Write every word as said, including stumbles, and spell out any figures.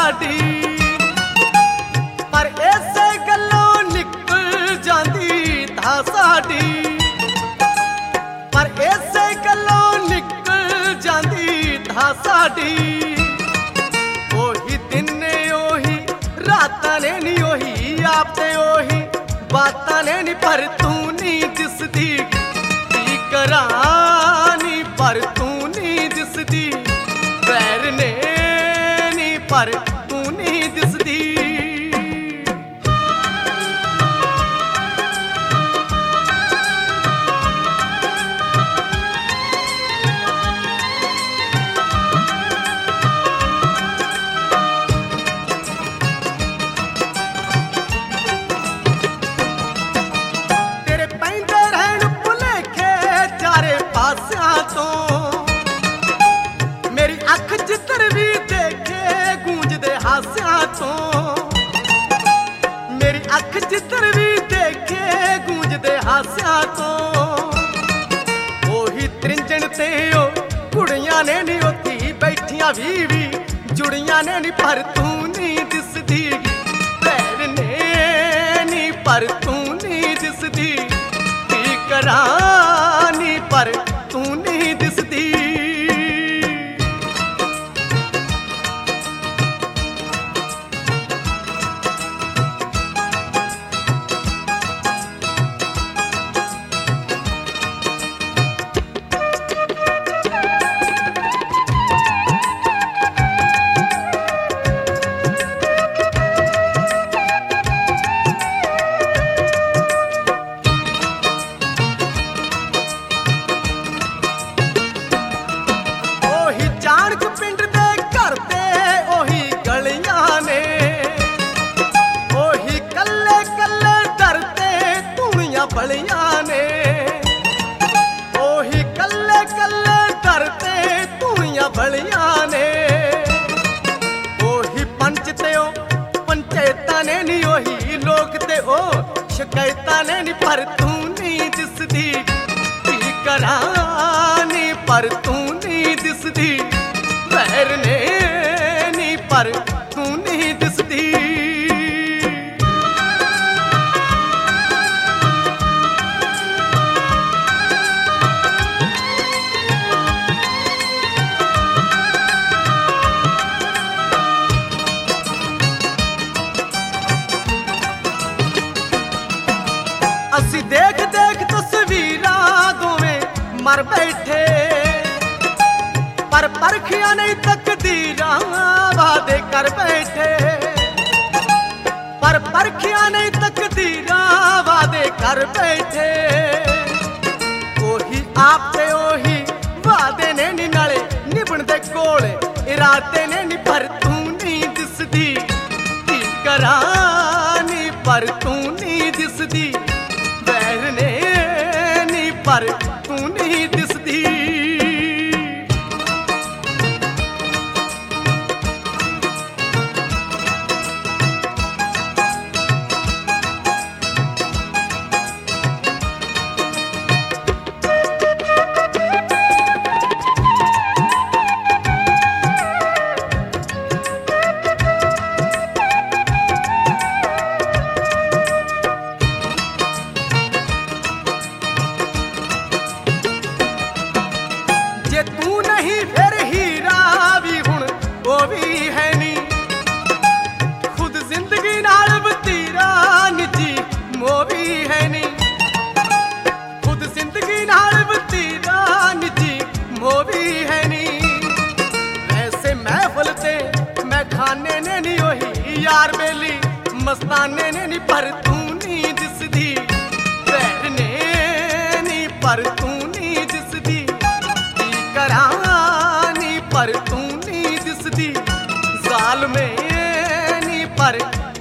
साडी पर ऐसे गल्लों निकल जांदी था साडी पर ऐसे गल्लों निकल जांदी था साडी ओही दिन ने ओही रातां ने नी ओही आप ते ओही बातां ने नी पर तू नी दिसदी की करानी पर तू नी दिसदी पैर ने नी पर तू नी दिसदी मेरी अख जिधर भी देखे गूंजदे हास्यां तो मेरी अख जिधर भी देखे गूंजदे हास्यां तो ओही त्रिंजन ते ओ कुड़ियां ने नी ओथी बैठियां भी भी जुड़ियां ने नी पर तू नी दिसदी पैर ने नी पर तू नी दिसदी की करानी पर तू नी दिसदी बलियां ने ओही कल्ले कल्ले डरते तूइयां बलियां ने ओही पंच ते ओ पंचायतां ने नी ओही लोग ते ओ शिकायतां ने नी पर तू नी दिसदी की करानी पर तू नी दिसदी पैर ने नी पर तू नी दिसदी असी देख देख तस्वीरां दोवें मर बैठे पर परखियां नहीं तकदीरां वादे कर बैठे पर परखियां नहीं तकदीरां वादे कर बैठे ओही आप ते ओही वादे ने नी नाले निभण दे कोल इरादे ने नी पर तू नी दिसदी की करानी पर तू नी दिसदी पैर ने नी पर तू नहीं दिसदी तू नहीं फिर हीरा भी हुण वो भी है नी खुद जिंदगी नाल बतीरा निजी मो भी है नी खुद जिंदगी नाल बतीरा निजी मो भी है नी वैसे महफिल ते मैं खाने ने नी ओही यार बेली मस्ताने ने नी पर तू नी दिसदी पैर ने नी पर तू नी दिसदी करानी पर तू नी दिसदी जाल में नी पर